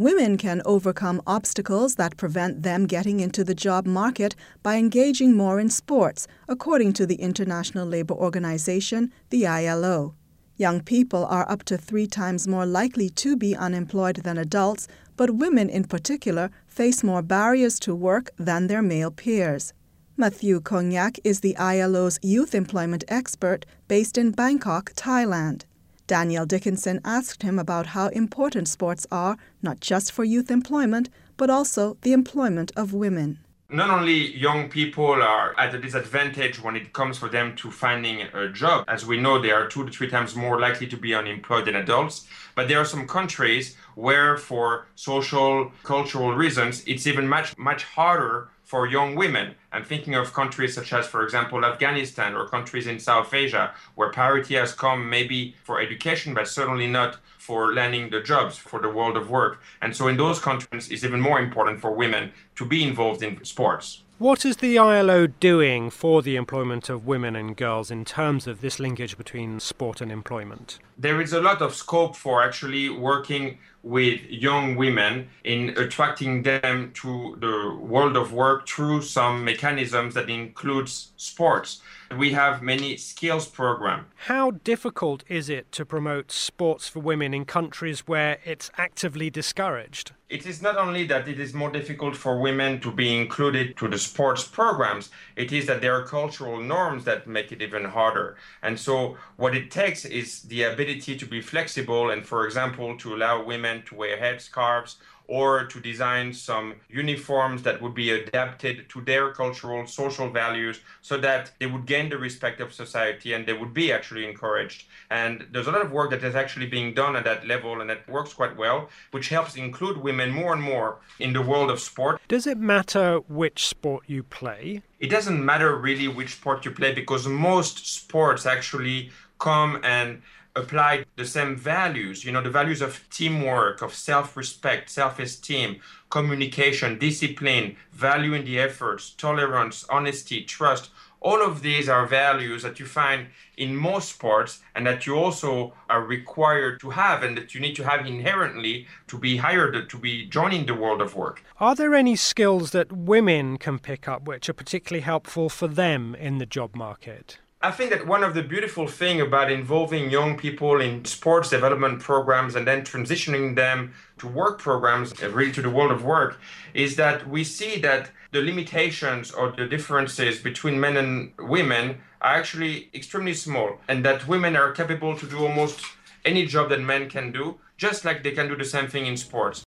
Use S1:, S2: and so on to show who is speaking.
S1: Women can overcome obstacles that prevent them getting into the job market by engaging more in sports, according to the International Labour Organization, the ILO. Young people are up to 3 times more likely to be unemployed than adults, but women in particular face more barriers to work than their male peers. Matthew Konyak is the ILO's youth employment expert based in Bangkok, Thailand. Danielle Dickinson asked him about how important sports are, not just for youth employment, but also the employment of women.
S2: Not only young people are at a disadvantage when it comes for them to finding a job. As we know, they are 2 to 3 times more likely to be unemployed than adults. But there are some countries where, for social, cultural reasons, it's even much harder for young women. I'm thinking of countries such as, for example, Afghanistan or countries in South Asia, where parity has come maybe for education, but certainly not for landing the jobs for the world of work. And so in those countries, it's even more important for women to be involved in sports.
S3: What is the ILO doing for the employment of women and girls in terms of this linkage between sport and employment?
S2: There is a lot of scope for actually working with young women in attracting them to the world of work through some mechanisms that includes sports. We have many skills programs.
S3: How difficult is it to promote sports for women in countries where it's actively discouraged?
S2: It is not only that it is more difficult for women to be included to the sports programs, it is that there are cultural norms that make it even harder. And so what it takes is the ability to be flexible and, for example, to allow women to wear headscarves or to design some uniforms that would be adapted to their cultural, social values so that they would gain the respect of society and they would be actually encouraged. And there's a lot of work that is actually being done at that level and that works quite well, which helps include women more and more in the world of sport.
S3: Does it matter which sport you play?
S2: It doesn't matter really which sport you play because most sports actually come and apply the same values, the values of teamwork, of self-respect, self-esteem, communication, discipline, value in the efforts, tolerance, honesty, trust. All of these are values that you find in most sports and that you also are required to have and that you need to have inherently to be hired, to be joining the world of work.
S3: Are there any skills that women can pick up which are particularly helpful for them in the job market?
S2: I think that one of the beautiful things about involving young people in sports development programs and then transitioning them to work programs, really to the world of work, is that we see that the limitations or the differences between men and women are actually extremely small, and that women are capable to do almost any job that men can do, just like they can do the same thing in sports.